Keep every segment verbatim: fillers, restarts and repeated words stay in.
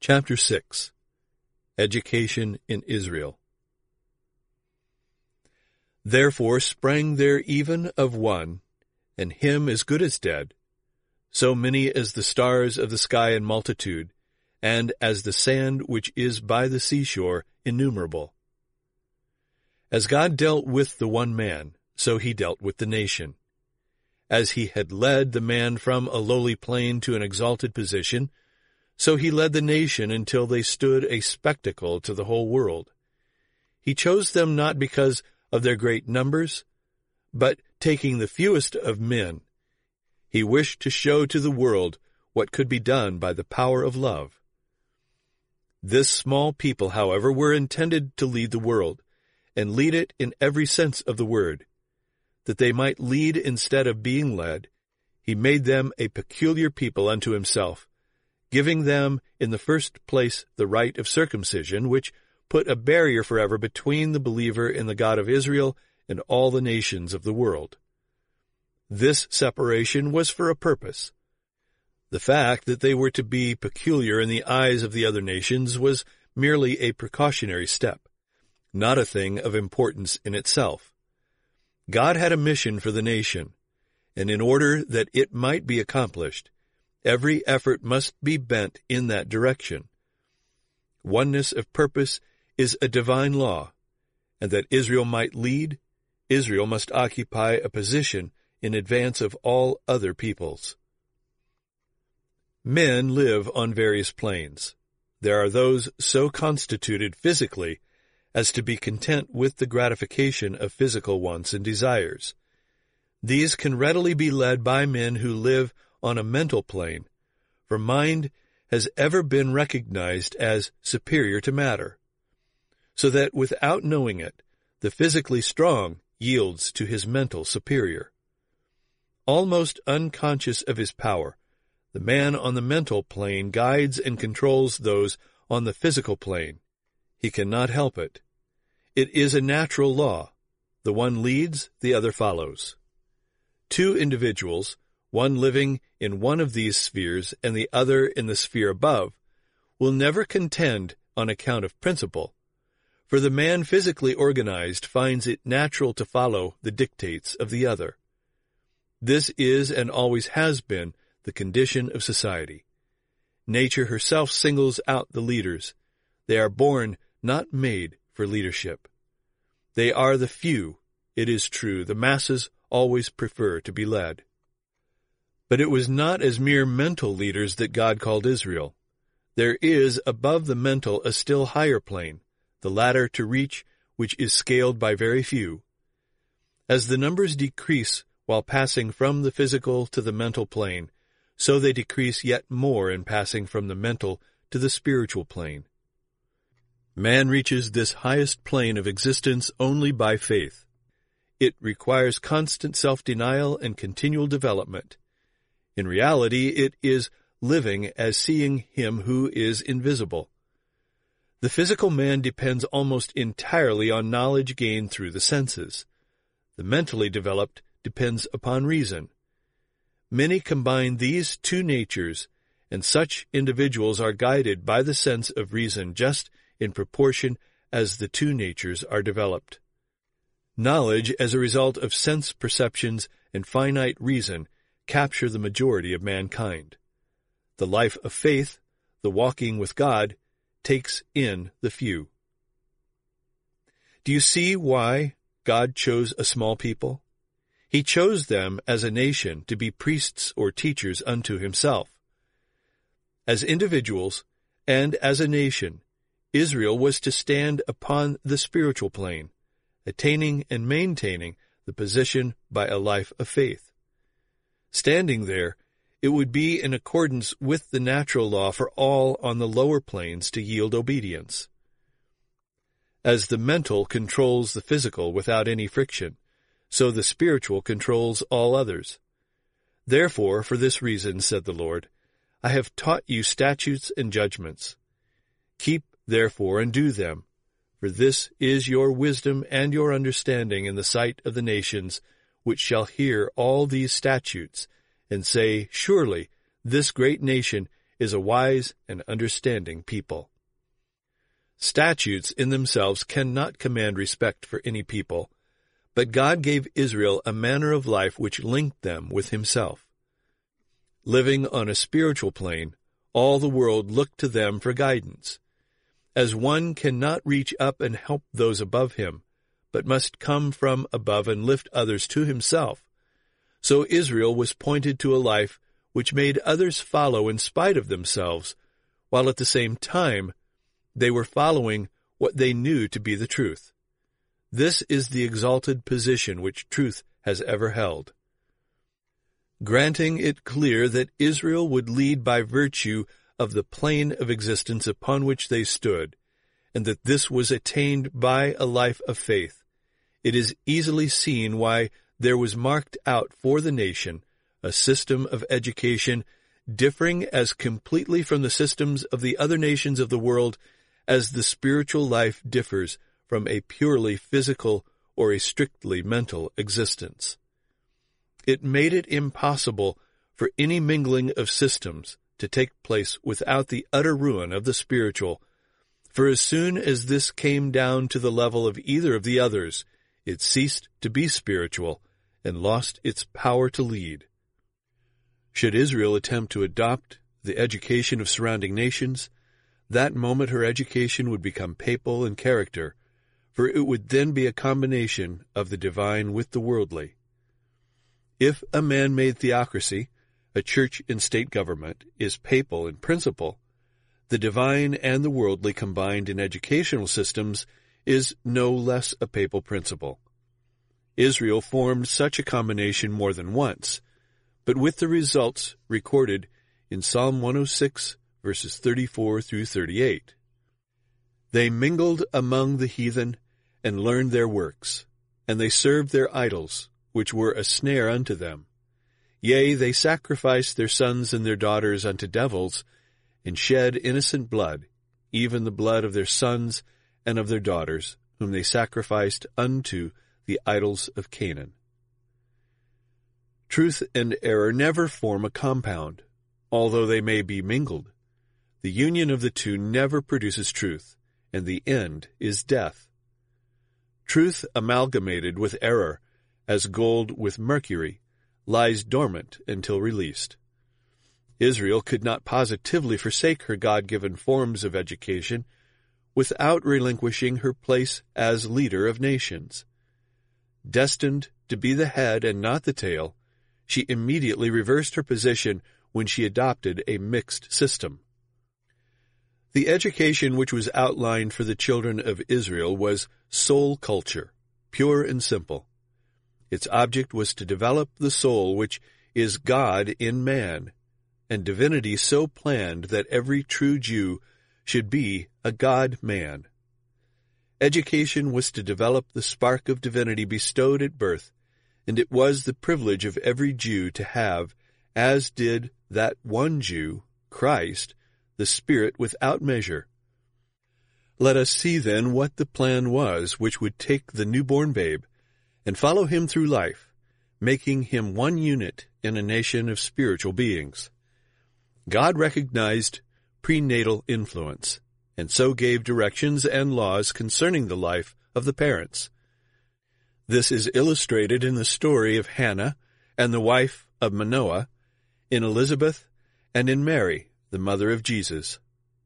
Chapter six. Education in Israel. Therefore sprang there even of one, and him as good as dead, so many as the stars of the sky in multitude, and as the sand which is by the seashore innumerable. As God dealt with the one man, so he dealt with the nation. As he had led the man from a lowly plane to an exalted position, so he led the nation until they stood a spectacle to the whole world. He chose them not because of their great numbers, but taking the fewest of men, he wished to show to the world what could be done by the power of love. This small people, however, were intended to lead the world, and lead it in every sense of the word. That they might lead instead of being led, he made them a peculiar people unto himself, giving them in the first place the rite of circumcision, which put a barrier forever between the believer in the God of Israel and all the nations of the world. This separation was for a purpose. The fact that they were to be peculiar in the eyes of the other nations was merely a precautionary step, not a thing of importance in itself. God had a mission for the nation, and in order that it might be accomplished, every effort must be bent in that direction. Oneness of purpose is a divine law, and that Israel might lead, Israel must occupy a position in advance of all other peoples. Men live on various planes. There are those so constituted physically as to be content with the gratification of physical wants and desires. These can readily be led by men who live on a mental plane, for mind has ever been recognized as superior to matter, so that without knowing it, the physically strong yields to his mental superior. Almost unconscious of his power, the man on the mental plane guides and controls those on the physical plane. He cannot help it. It is a natural law. The one leads, the other follows. Two individuals, one living in one of these spheres and the other in the sphere above, will never contend on account of principle, for the man physically organized finds it natural to follow the dictates of the other. This is and always has been the condition of society. Nature herself singles out the leaders. They are born, not made, for leadership. They are the few. It is true, the masses always prefer to be led. But it was not as mere mental leaders that God called Israel. There is above the mental a still higher plane, the ladder to reach, which is scaled by very few. As the numbers decrease while passing from the physical to the mental plane, so they decrease yet more in passing from the mental to the spiritual plane. Man reaches this highest plane of existence only by faith. It requires constant self-denial and continual development. In reality, it is living as seeing him who is invisible. The physical man depends almost entirely on knowledge gained through the senses. The mentally developed depends upon reason. Many combine these two natures, and such individuals are guided by the sense of reason just in proportion as the two natures are developed. Knowledge, as a result of sense perceptions and finite reason, capture the majority of mankind. The life of faith, the walking with God, takes in the few. Do you see why God chose a small people? He chose them as a nation to be priests or teachers unto himself. As individuals and as a nation, Israel was to stand upon the spiritual plane, attaining and maintaining the position by a life of faith. Standing there, it would be in accordance with the natural law for all on the lower planes to yield obedience. As the mental controls the physical without any friction, so the spiritual controls all others. Therefore, for this reason, said the Lord, I have taught you statutes and judgments. Keep, therefore, and do them, for this is your wisdom and your understanding in the sight of the nations, which shall hear all these statutes, and say, Surely this great nation is a wise and understanding people. Statutes in themselves cannot command respect for any people, but God gave Israel a manner of life which linked them with himself. Living on a spiritual plane, all the world looked to them for guidance. As one cannot reach up and help those above him, but must come from above and lift others to himself, so Israel was pointed to a life which made others follow in spite of themselves, while at the same time they were following what they knew to be the truth. This is the exalted position which truth has ever held. Granting it clear that Israel would lead by virtue of the plane of existence upon which they stood, and that this was attained by a life of faith, it is easily seen why there was marked out for the nation a system of education differing as completely from the systems of the other nations of the world as the spiritual life differs from a purely physical or a strictly mental existence. It made it impossible for any mingling of systems to take place without the utter ruin of the spiritual, for as soon as this came down to the level of either of the others, it ceased to be spiritual and lost its power to lead. Should Israel attempt to adopt the education of surrounding nations, that moment her education would become papal in character, for it would then be a combination of the divine with the worldly. If a man-made theocracy, a church and state government, is papal in principle, the divine and the worldly combined in educational systems is no less a papal principle. Israel formed such a combination more than once, but with the results recorded in Psalm one oh six, verses thirty-four through thirty-eight. They mingled among the heathen and learned their works, and they served their idols, which were a snare unto them. Yea, they sacrificed their sons and their daughters unto devils, and shed innocent blood, even the blood of their sons and of their daughters, whom they sacrificed unto the idols of Canaan. Truth and error never form a compound, although they may be mingled. The union of the two never produces truth, and the end is death. Truth amalgamated with error, as gold with mercury, lies dormant until released. Israel could not positively forsake her God-given forms of education without relinquishing her place as leader of nations. Destined to be the head and not the tail, she immediately reversed her position when she adopted a mixed system. The education which was outlined for the children of Israel was soul culture, pure and simple. Its object was to develop the soul which is God in man, and divinity so planned that every true Jew should be a God-man. Education was to develop the spark of divinity bestowed at birth, and it was the privilege of every Jew to have, as did that one Jew, Christ, the Spirit without measure. Let us see then what the plan was which would take the newborn babe and follow him through life, making him one unit in a nation of spiritual beings. God recognized prenatal influence, and so gave directions and laws concerning the life of the parents. This is illustrated in the story of Hannah and the wife of Manoah, in Elizabeth, and in Mary, the mother of Jesus.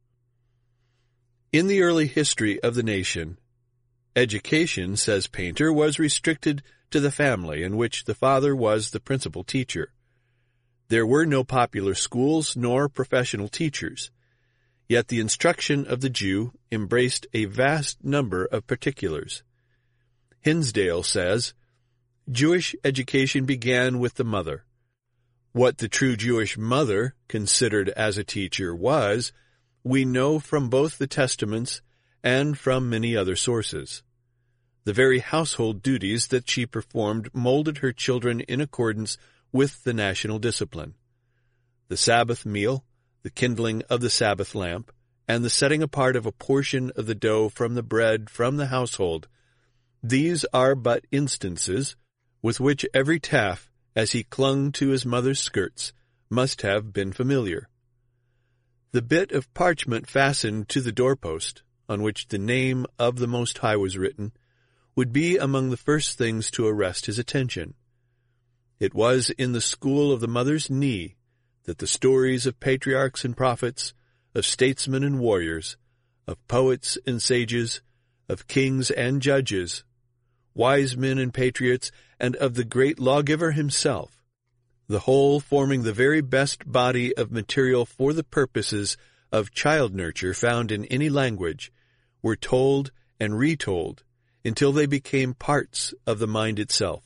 In the early history of the nation, education, says Painter, was restricted to the family in which the father was the principal teacher. There were no popular schools nor professional teachers, yet the instruction of the Jew embraced a vast number of particulars. Hinsdale says, Jewish education began with the mother. What the true Jewish mother considered as a teacher was, we know from both the Testaments and from many other sources. The very household duties that she performed molded her children in accordance with the national discipline. The Sabbath meal, the kindling of the Sabbath lamp, and the setting apart of a portion of the dough from the bread from the household, these are but instances with which every Taff, as he clung to his mother's skirts, must have been familiar. The bit of parchment fastened to the doorpost, on which the name of the Most High was written, would be among the first things to arrest his attention. It was in the school of the mother's knee that the stories of patriarchs and prophets, of statesmen and warriors, of poets and sages, of kings and judges, wise men and patriots, and of the great lawgiver himself, the whole forming the very best body of material for the purposes of child nurture found in any language, were told and retold until they became parts of the mind itself.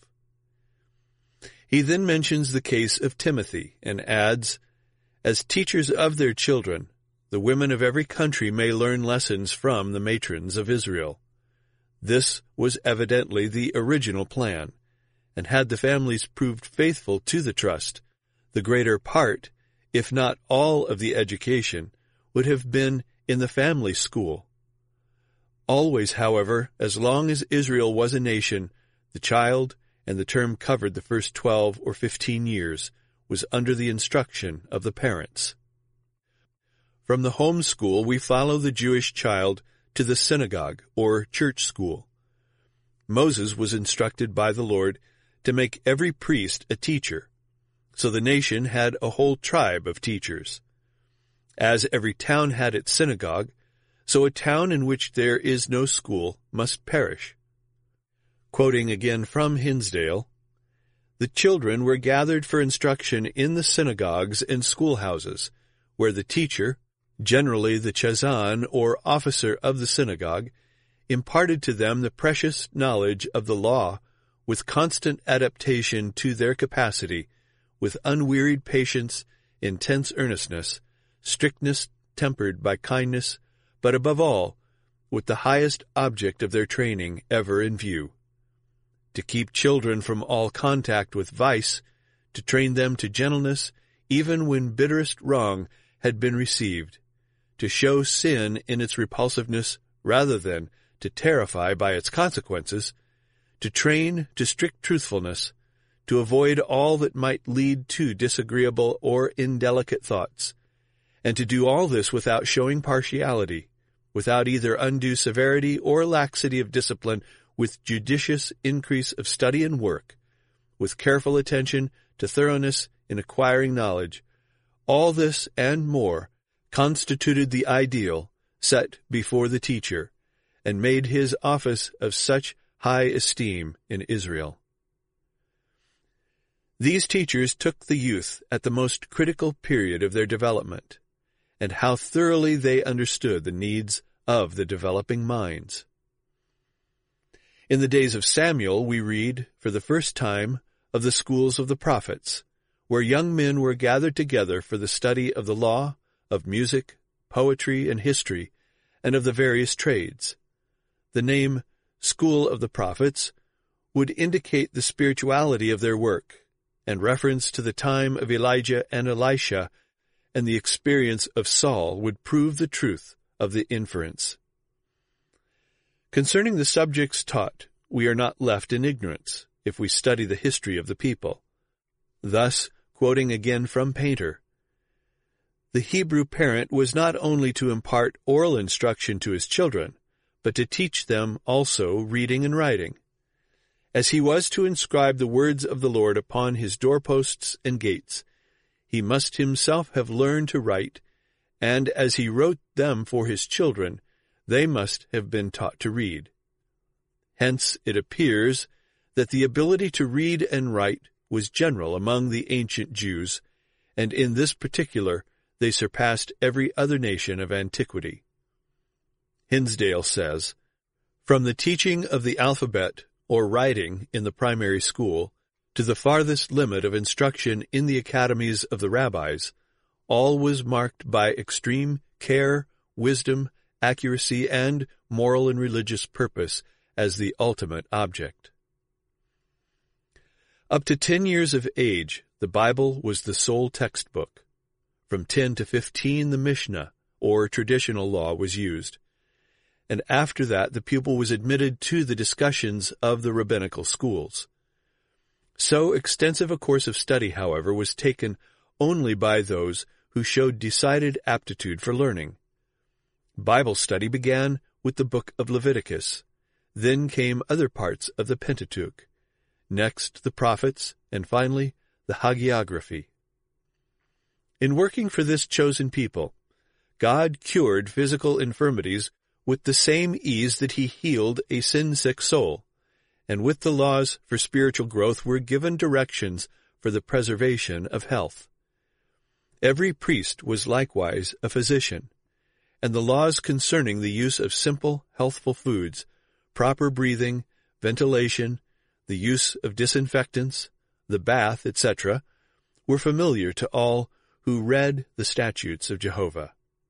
He then mentions the case of Timothy and adds, "As teachers of their children, the women of every country may learn lessons from the matrons of Israel." This was evidently the original plan, and had the families proved faithful to the trust, the greater part, if not all of the education, would have been in the family school. Always, however, as long as Israel was a nation, the child, and the term covered the first twelve or fifteen years, was under the instruction of the parents. From the home school we follow the Jewish child to the synagogue or church school. Moses was instructed by the Lord to make every priest a teacher, so the nation had a whole tribe of teachers. As every town had its synagogue, so a town in which there is no school must perish. Quoting again from Hinsdale, "The children were gathered for instruction in the synagogues and schoolhouses, where the teacher, generally the chazan or officer of the synagogue, imparted to them the precious knowledge of the law with constant adaptation to their capacity, with unwearied patience, intense earnestness, strictness tempered by kindness, but above all, with the highest object of their training ever in view. To keep children from all contact with vice, to train them to gentleness, even when bitterest wrong had been received, to show sin in its repulsiveness rather than to terrify by its consequences, to train to strict truthfulness, to avoid all that might lead to disagreeable or indelicate thoughts, and to do all this without showing partiality, without either undue severity or laxity of discipline, with judicious increase of study and work, with careful attention to thoroughness in acquiring knowledge. All this and more constituted the ideal set before the teacher, and made his office of such high esteem in Israel." These teachers took the youth at the most critical period of their development, and how thoroughly they understood the needs of the developing minds. In the days of Samuel, we read, for the first time, of the schools of the prophets, where young men were gathered together for the study of the law, of music, poetry, and history, and of the various trades. The name School of the Prophets would indicate the spirituality of their work, and reference to the time of Elijah and Elisha and the experience of Saul would prove the truth of the inference. Concerning the subjects taught, we are not left in ignorance if we study the history of the people. Thus, quoting again from Painter, "The Hebrew parent was not only to impart oral instruction to his children, but to teach them also reading and writing. As he was to inscribe the words of the Lord upon his doorposts and gates, he must himself have learned to write, and as he wrote them for his children, they must have been taught to read. Hence it appears that the ability to read and write was general among the ancient Jews, and in this particular they surpassed every other nation of antiquity." Hinsdale says, "From the teaching of the alphabet or writing in the primary school to the farthest limit of instruction in the academies of the rabbis, all was marked by extreme care, wisdom, accuracy, and moral and religious purpose as the ultimate object." Up to ten years of age, the Bible was the sole textbook. From ten to fifteen, the Mishnah, or traditional law, was used, and after that the pupil was admitted to the discussions of the rabbinical schools. So extensive a course of study, however, was taken only by those who showed decided aptitude for learning. Bible study began with the book of Leviticus. Then came other parts of the Pentateuch. Next, the prophets, and finally, the hagiography. In working for this chosen people, God cured physical infirmities with the same ease that he healed a sin-sick soul, and with the laws for spiritual growth were given directions for the preservation of health. Every priest was likewise a physician, and the laws concerning the use of simple, healthful foods, proper breathing, ventilation, the use of disinfectants, the bath, et cetera, were familiar to all who read the statutes of Jehovah.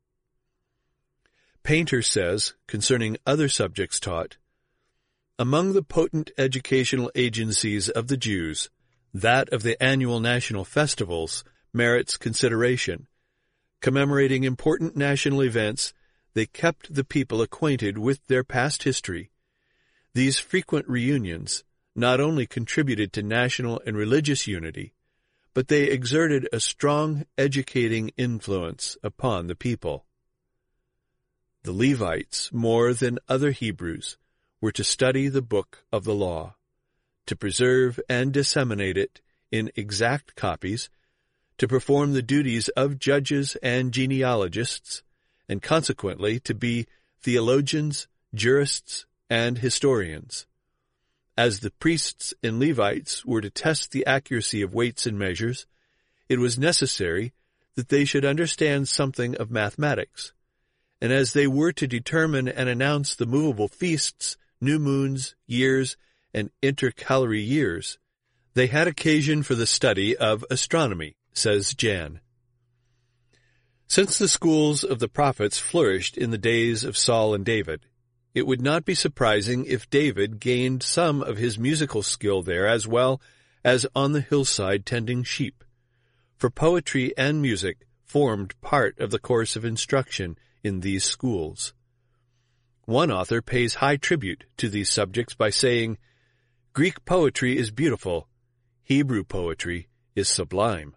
Painter says, concerning other subjects taught, among the potent educational agencies of the Jews, that of the annual national festivals merits consideration. Commemorating important national events, they kept the people acquainted with their past history. These frequent reunions not only contributed to national and religious unity, but they exerted a strong educating influence upon the people. The Levites, more than other Hebrews, were to study the book of the law, to preserve and disseminate it in exact copies, to perform the duties of judges and genealogists, and consequently to be theologians, jurists, and historians. As the priests and Levites were to test the accuracy of weights and measures, it was necessary that they should understand something of mathematics, and as they were to determine and announce the movable feasts, new moons, years, and intercalary years, they had occasion for the study of astronomy, says Jan. Since the schools of the prophets flourished in the days of Saul and David, it would not be surprising if David gained some of his musical skill there as well as on the hillside tending sheep, for poetry and music formed part of the course of instruction in these schools. One author pays high tribute to these subjects by saying, Greek poetry is beautiful, Hebrew poetry is sublime.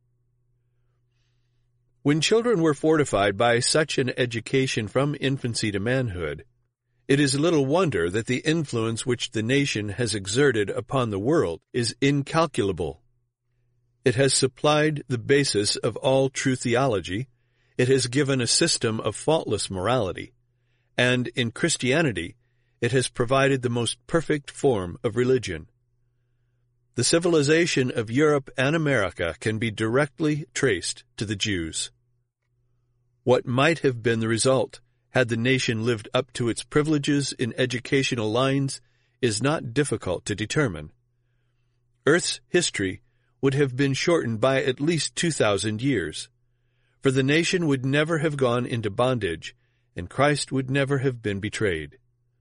When children were fortified by such an education from infancy to manhood, it is little wonder that the influence which the nation has exerted upon the world is incalculable. It has supplied the basis of all true theology, it has given a system of faultless morality, and in Christianity it has provided the most perfect form of religion. The civilization of Europe and America can be directly traced to the Jews. What might have been the result had the nation lived up to its privileges in educational lines is not difficult to determine. Earth's history would have been shortened by at least two thousand years, for the nation would never have gone into bondage, and Christ would never have been betrayed.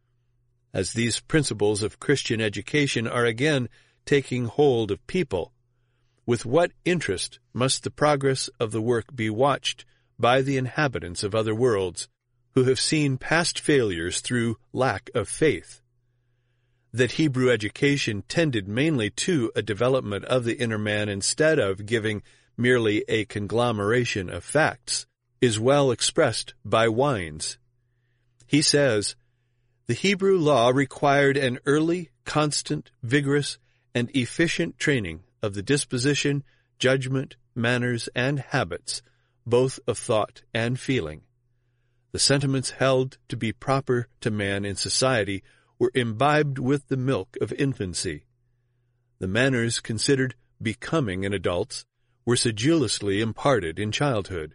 As these principles of Christian education are again taking hold of people, with what interest must the progress of the work be watched by the inhabitants of other worlds, who have seen past failures through lack of faith. That Hebrew education tended mainly to a development of the inner man instead of giving merely a conglomeration of facts is well expressed by Wines. He says, the Hebrew law required an early, constant, vigorous, and efficient training of the disposition, judgment, manners, and habits, both of thought and feeling. The sentiments held to be proper to man in society were imbibed with the milk of infancy. The manners considered becoming in adults were sedulously imparted in childhood.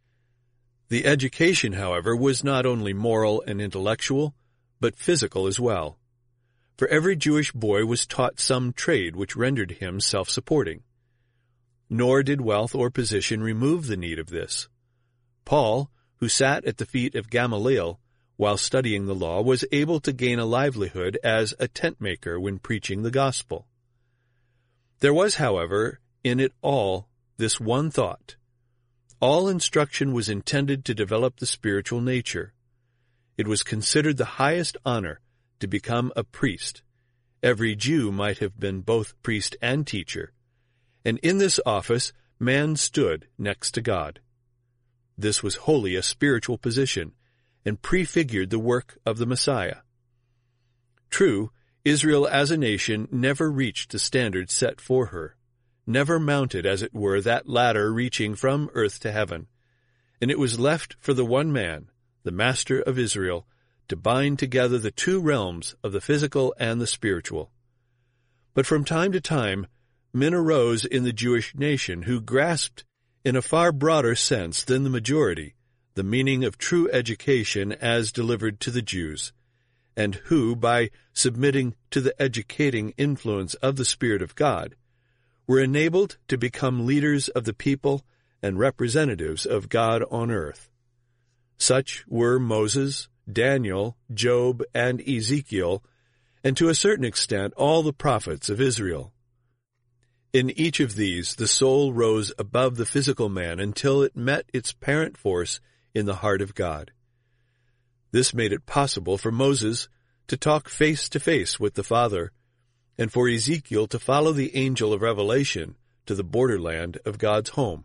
The education, however, was not only moral and intellectual, but physical as well. For every Jewish boy was taught some trade which rendered him self-supporting. Nor did wealth or position remove the need of this. Paul, who sat at the feet of Gamaliel while studying the law, was able to gain a livelihood as a tent-maker when preaching the gospel. There was, however, in it all this one thought. All instruction was intended to develop the spiritual nature. It was considered the highest honor to become a priest. Every Jew might have been both priest and teacher, and in this office man stood next to God. This was wholly a spiritual position, and prefigured the work of the Messiah. True, Israel as a nation never reached the standard set for her, never mounted, as it were, that ladder reaching from earth to heaven, and it was left for the one man, the Master of Israel, to bind together the two realms of the physical and the spiritual. But from time to time, men arose in the Jewish nation who grasped, in a far broader sense than the majority, the meaning of true education as delivered to the Jews, and who, by submitting to the educating influence of the Spirit of God, were enabled to become leaders of the people and representatives of God on earth. Such were Moses, Daniel, Job, and Ezekiel, and to a certain extent all the prophets of Israel. In each of these, the soul rose above the physical man until it met its parent force in the heart of God. This made it possible for Moses to talk face to face with the Father, and for Ezekiel to follow the angel of revelation to the borderland of God's home.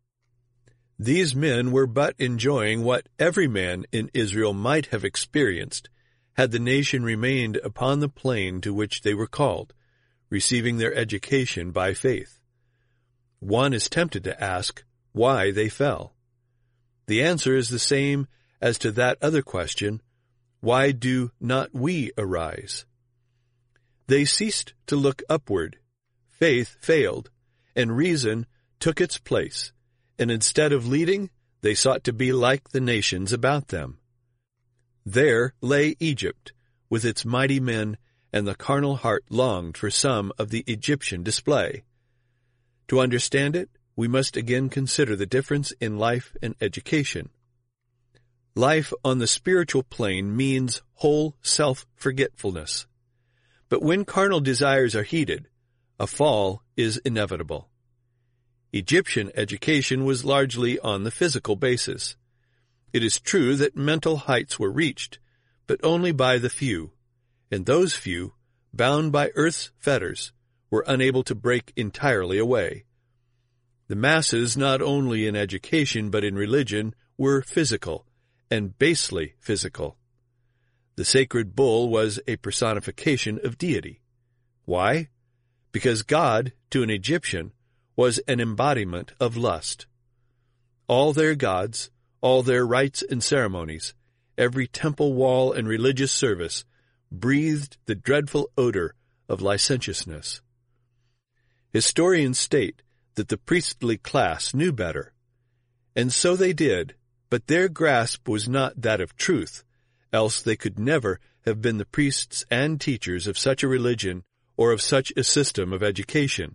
These men were but enjoying what every man in Israel might have experienced had the nation remained upon the plane to which they were called, receiving their education by faith. One is tempted to ask why they fell. The answer is the same as to that other question, why do not we arise? They ceased to look upward, faith failed, and reason took its place, and instead of leading, they sought to be like the nations about them. There lay Egypt, with its mighty men, and the carnal heart longed for some of the Egyptian display. To understand it, we must again consider the difference in life and education. Life on the spiritual plane means whole self-forgetfulness. But when carnal desires are heated, a fall is inevitable. Egyptian education was largely on the physical basis. It is true that mental heights were reached, but only by the few, and those few, bound by earth's fetters, were unable to break entirely away. The masses, not only in education but in religion, were physical, and basely physical. The sacred bull was a personification of deity. Why? Because God, to an Egyptian, was an embodiment of lust. All their gods, all their rites and ceremonies, every temple wall and religious service, breathed the dreadful odor of licentiousness. Historians state that the priestly class knew better, and so they did, but their grasp was not that of truth, else they could never have been the priests and teachers of such a religion or of such a system of education.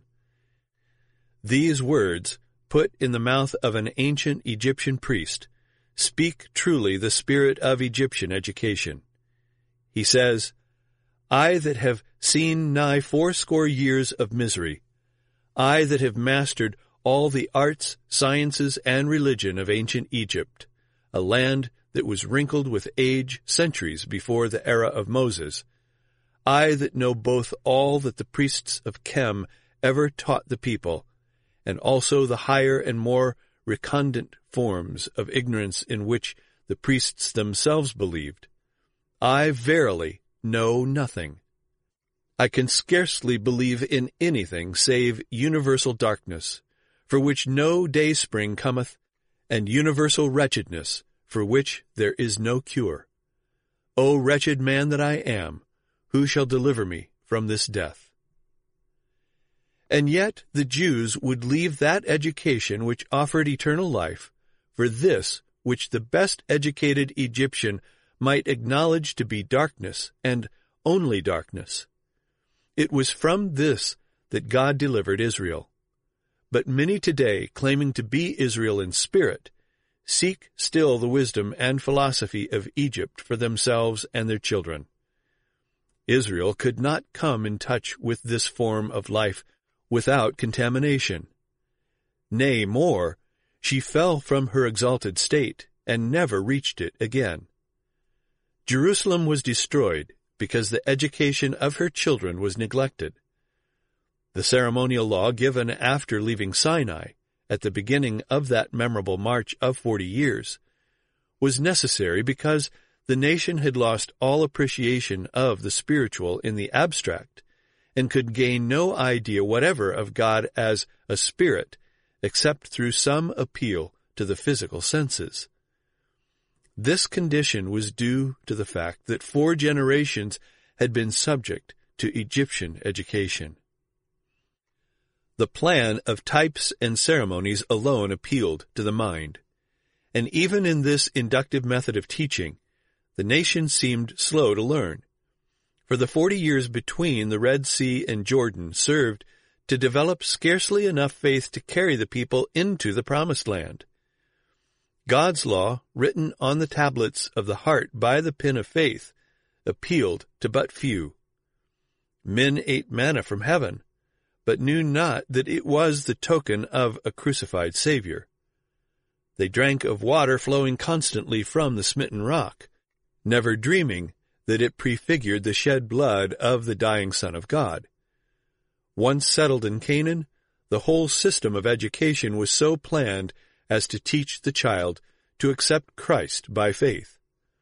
These words, put in the mouth of an ancient Egyptian priest, speak truly the spirit of Egyptian education. He says, I that have seen nigh fourscore years of misery, I that have mastered all the arts, sciences, and religion of ancient Egypt, a land that was wrinkled with age centuries before the era of Moses, I that know both all that the priests of Chem ever taught the people, and also the higher and more recondite forms of ignorance in which the priests themselves believed, I verily know nothing. I can scarcely believe in anything save universal darkness, for which no dayspring cometh, and universal wretchedness, for which there is no cure. O wretched man that I am, who shall deliver me from this death? And yet the Jews would leave that education which offered eternal life for this which the best educated Egyptian might acknowledge to be darkness and only darkness. It was from this that God delivered Israel. But many today, claiming to be Israel in spirit, seek still the wisdom and philosophy of Egypt for themselves and their children. Israel could not come in touch with this form of life without contamination. Nay, more, she fell from her exalted state and never reached it again. Jerusalem was destroyed because the education of her children was neglected. The ceremonial law given after leaving Sinai, at the beginning of that memorable march of forty years, was necessary because the nation had lost all appreciation of the spiritual in the abstract and could gain no idea whatever of God as a spirit except through some appeal to the physical senses. This condition was due to the fact that four generations had been subject to Egyptian education. The plan of types and ceremonies alone appealed to the mind, and even in this inductive method of teaching, the nation seemed slow to learn, for the forty years between the Red Sea and Jordan served to develop scarcely enough faith to carry the people into the Promised Land. God's law, written on the tablets of the heart by the pen of faith, appealed to but few. Men ate manna from heaven, but knew not that it was the token of a crucified Savior. They drank of water flowing constantly from the smitten rock, never dreaming that it prefigured the shed blood of the dying Son of God. Once settled in Canaan, the whole system of education was so planned as to teach the child to accept Christ by faith.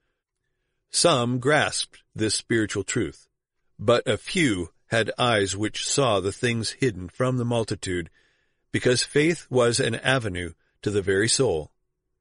Some grasped this spiritual truth, but a few had eyes which saw the things hidden from the multitude, because faith was an avenue to the very soul.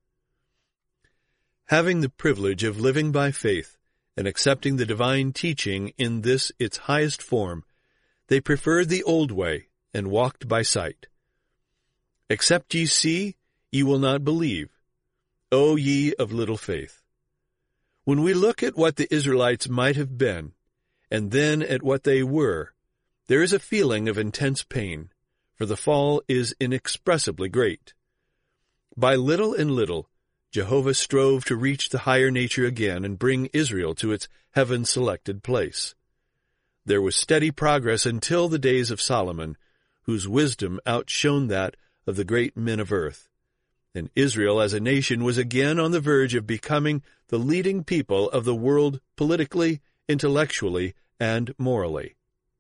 Having the privilege of living by faith and accepting the divine teaching in this its highest form, they preferred the old way and walked by sight. Except ye see, ye will not believe, O ye of little faith. When we look at what the Israelites might have been, and then at what they were, there is a feeling of intense pain, for the fall is inexpressibly great. By little and little, Jehovah strove to reach the higher nature again and bring Israel to its heaven-selected place. There was steady progress until the days of Solomon, whose wisdom outshone that of the great men of earth, and Israel as a nation was again on the verge of becoming the leading people of the world politically, intellectually, and morally.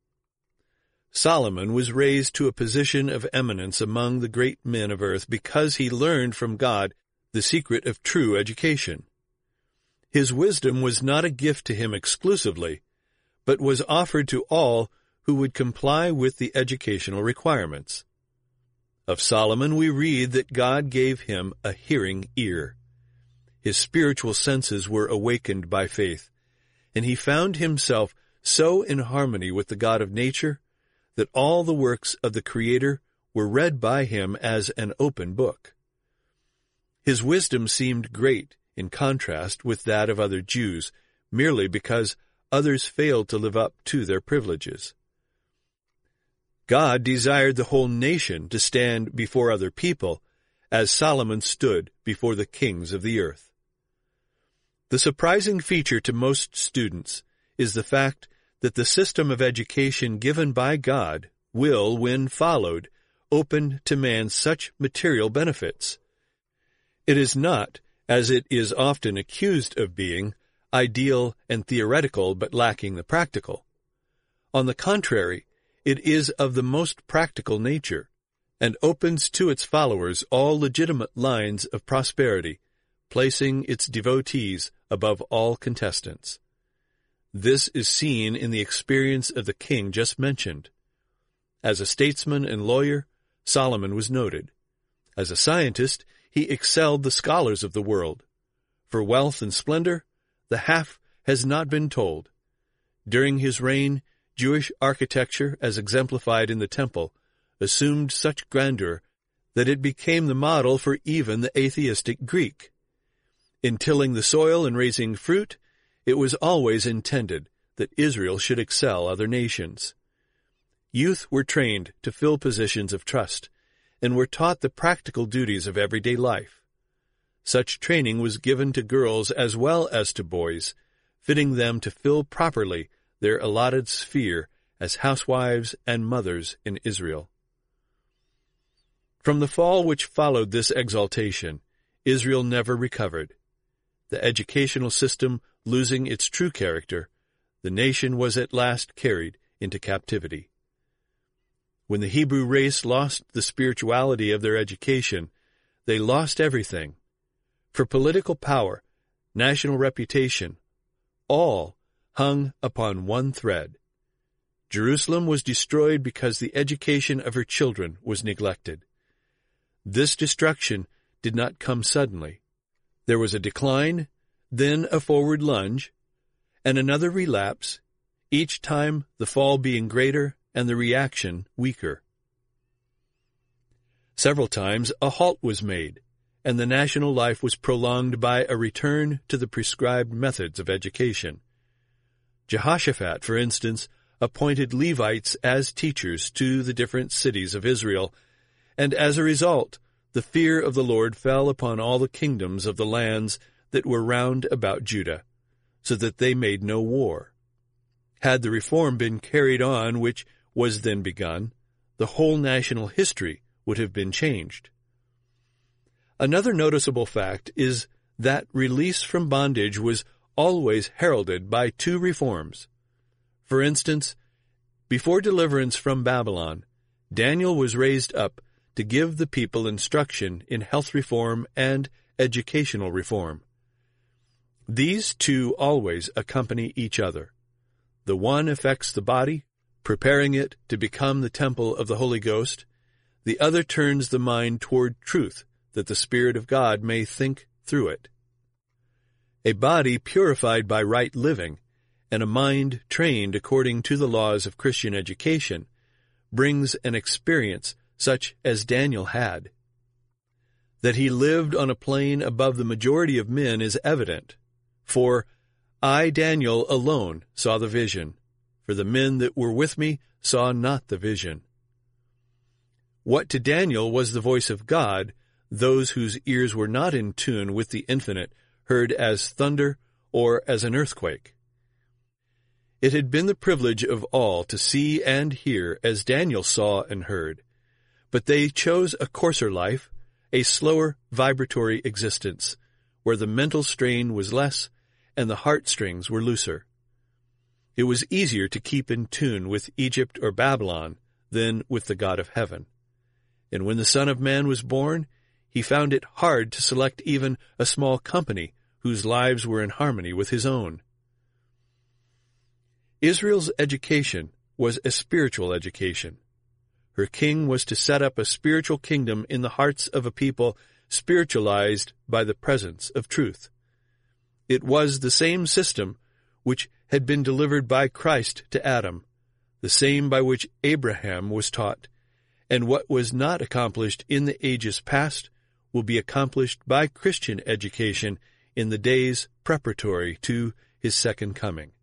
Solomon was raised to a position of eminence among the great men of earth because he learned from God the secret of true education. His wisdom was not a gift to him exclusively, but was offered to all who would comply with the educational requirements. Of Solomon we read that God gave him a hearing ear. His spiritual senses were awakened by faith, and he found himself so in harmony with the God of nature that all the works of the Creator were read by him as an open book. His wisdom seemed great in contrast with that of other Jews, merely because others failed to live up to their privileges. God desired the whole nation to stand before other people, as Solomon stood before the kings of the earth. The surprising feature to most students is the fact that the system of education given by God will, when followed, open to man such material benefits. It is not, as it is often accused of being, ideal and theoretical but lacking the practical. On the contrary, it is of the most practical nature, and opens to its followers all legitimate lines of prosperity, placing its devotees above all contestants. This is seen in the experience of the king just mentioned. As a statesman and lawyer, Solomon was noted. As a scientist, he excelled the scholars of the world. For wealth and splendor, the half has not been told. During his reign, Jewish architecture, as exemplified in the temple, assumed such grandeur that it became the model for even the atheistic Greek. In tilling the soil and raising fruit, it was always intended that Israel should excel other nations. Youth were trained to fill positions of trust, and were taught the practical duties of everyday life. Such training was given to girls as well as to boys, fitting them to fill properly their allotted sphere as housewives and mothers in Israel. From the fall which followed this exaltation, Israel never recovered. The educational system losing its true character, the nation was at last carried into captivity. When the Hebrew race lost the spirituality of their education, they lost everything. For political power, national reputation, all hung upon one thread. Jerusalem was destroyed because the education of her children was neglected. This destruction did not come suddenly. There was a decline, then a forward lunge, and another relapse, each time the fall being greater and the reaction weaker. Several times a halt was made, and the national life was prolonged by a return to the prescribed methods of education. Jehoshaphat, for instance, appointed Levites as teachers to the different cities of Israel, and as a result, the fear of the Lord fell upon all the kingdoms of the lands that were round about Judah, so that they made no war. Had the reform been carried on which was then begun, the whole national history would have been changed. Another noticeable fact is that release from bondage was always heralded by two reforms. For instance, before deliverance from Babylon, Daniel was raised up to give the people instruction in health reform and educational reform. These two always accompany each other. The one affects the body, preparing it to become the temple of the Holy Ghost. The other turns the mind toward truth, that the Spirit of God may think through it. A body purified by right living, and a mind trained according to the laws of Christian education, brings an experience such as Daniel had. That he lived on a plane above the majority of men is evident, for I, Daniel, alone saw the vision, for the men that were with me saw not the vision. What to Daniel was the voice of God, those whose ears were not in tune with the infinite heard as thunder or as an earthquake. It had been the privilege of all to see and hear as Daniel saw and heard, but they chose a coarser life, a slower vibratory existence, where the mental strain was less and the heartstrings were looser. It was easier to keep in tune with Egypt or Babylon than with the God of heaven. And when the Son of Man was born, he found it hard to select even a small company whose lives were in harmony with his own. Israel's education was a spiritual education. Her king was to set up a spiritual kingdom in the hearts of a people spiritualized by the presence of truth. It was the same system which had been delivered by Christ to Adam, the same by which Abraham was taught, and what was not accomplished in the ages past will be accomplished by Christian education in the days preparatory to his second coming.